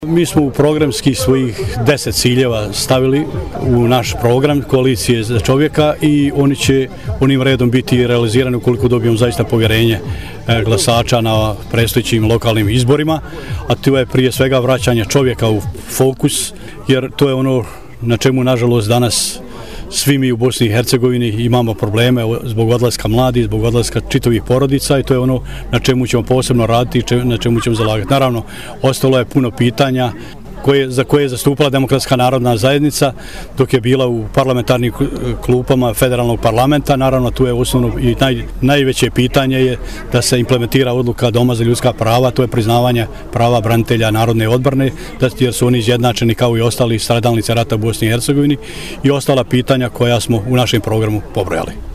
Mi smo u programskih svojih 10 ciljeva stavili u naš program Koalicije za čovjeka i oni će onim redom biti realizirani ukoliko dobijemo zaista povjerenje glasača na predstojećim lokalnim izborima, a to je prije svega vraćanje čovjeka u fokus, jer to je ono na čemu nažalost danas svi mi u Bosni i Hercegovini imamo probleme zbog odlaska mladih, zbog odlaska čitavih porodica i to je ono na čemu ćemo posebno raditi i na čemu ćemo zalagati. Naravno, ostalo je puno pitanja za koje je zastupala Demokratska narodna zajednica dok je bila u parlamentarnim klupama federalnog parlamenta. Naravno, tu je osnovno i najveće pitanje je da se implementira odluka Doma za ljudska prava, to je priznavanje prava branitelja narodne odbrane, jer su oni izjednačeni kao i ostali stradalnici rata u Bosni i Hercegovini i ostala pitanja koja smo u našem programu pobrojali.